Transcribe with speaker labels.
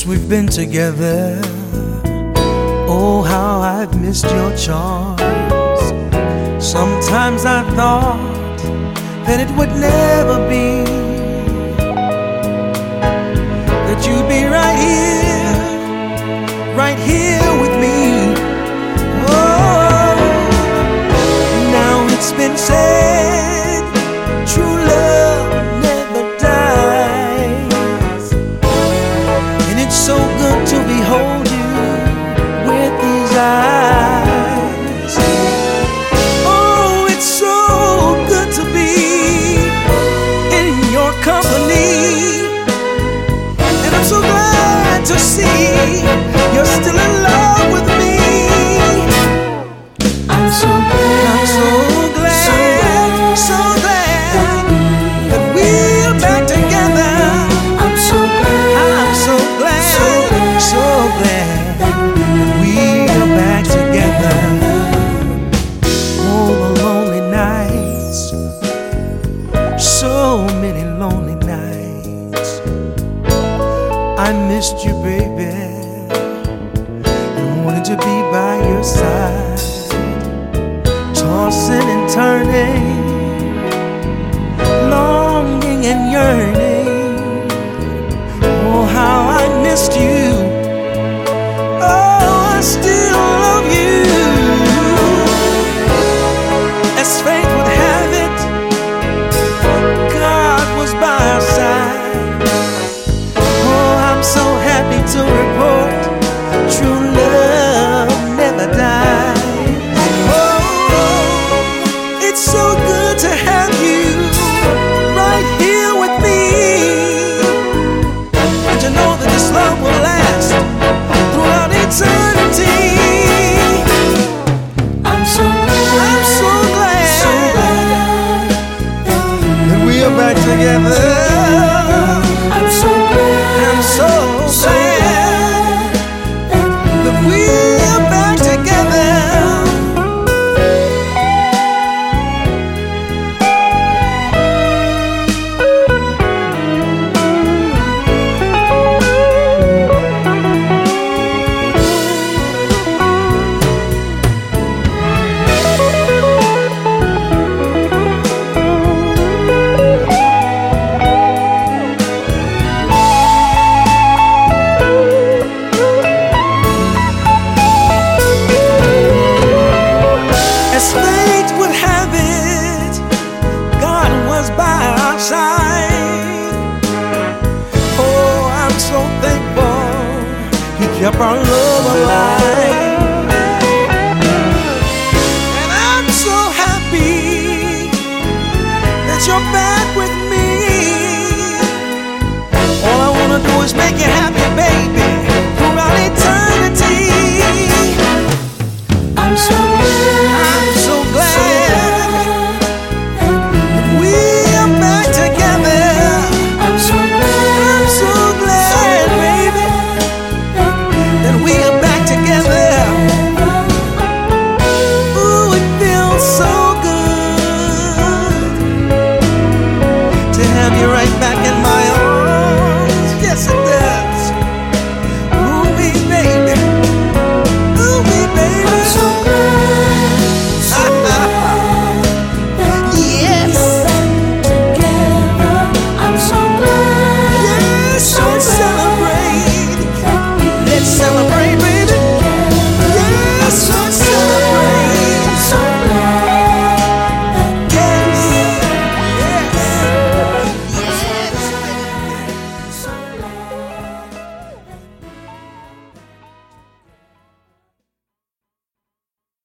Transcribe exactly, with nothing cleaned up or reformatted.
Speaker 1: Since we've been together, oh how I've missed your charms. Sometimes I thought that it would never be, that you'd be right here, right here with me. Oh, now it's been said, true love never dies, and it's so good to behold you with these eyes. Oh, it's so good to be in your company, and I'm so glad to see you're still in love with me.
Speaker 2: I'm so glad,
Speaker 1: I'm so glad, so glad that we're back together.
Speaker 2: I'm so glad,
Speaker 1: I'm so glad, so glad that we're back together. Oh, the lonely nights, so many lonely nights. I missed you, baby, and wanted to be by your side, tossing and turning, longing and yearning. Oh, how I missed you. Oh, I still love you. As fate would have it, God was by our side. Oh, I'm so happy to report true love never dies. Oh, it's so good to have you right here with me, and to know that this love will last throughout eternity.
Speaker 2: I'm so glad,
Speaker 1: I'm so glad,
Speaker 2: so glad
Speaker 1: that we are back together.
Speaker 2: I'm so glad,
Speaker 1: I'm so glad that we are back together. As fate would have it, God was by our side. Oh, I'm so thankful He kept our love alive, and I'm so happy that you're back with me. All I wanna do is make you happy.